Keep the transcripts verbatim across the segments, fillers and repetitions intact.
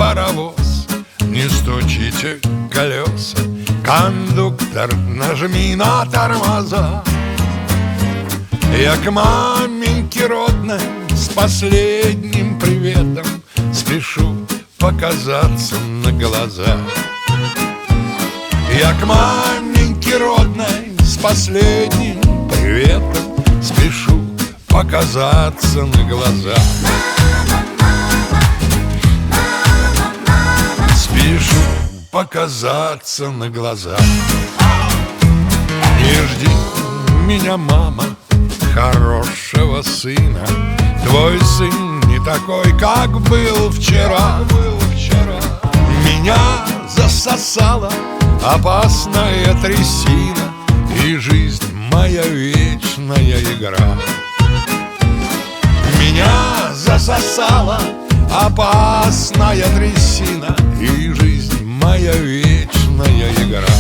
паровоз, не стучите колеса. Кондуктор, нажми на тормоза. Я к маменьке родной с последним приветом спешу показаться на глаза. Я к маменьке родной с последним приветом спешу показаться на глаза. Спешу показаться на глаза. Не жди меня, мама, хорошего сына. Твой сын не такой, как был вчера. Меня засосала опасная трясина, и жизнь моя вечная игра. Меня засосала опасная трясина, и жизнь моя вечная игра.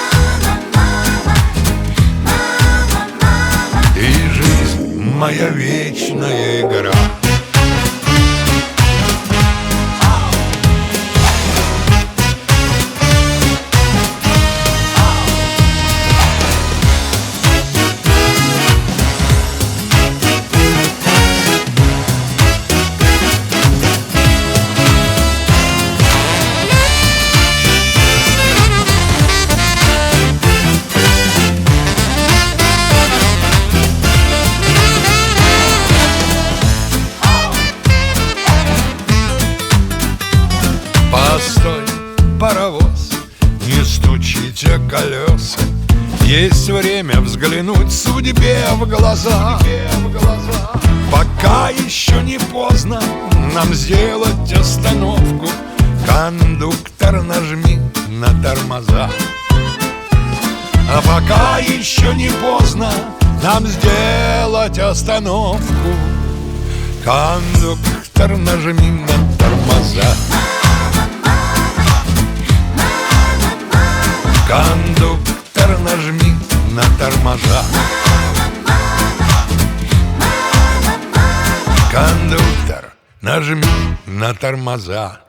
И жизнь моя вечная игра. Постой, паровоз, не стучите колеса. Есть время взглянуть судьбе в глаза. Пока еще не поздно нам сделать остановку. Кондуктор, нажми на тормоза. А пока еще не поздно нам сделать остановку. Кондуктор, нажми на тормоза. Кондуктор, нажми на тормоза. Кондуктор, нажми на тормоза.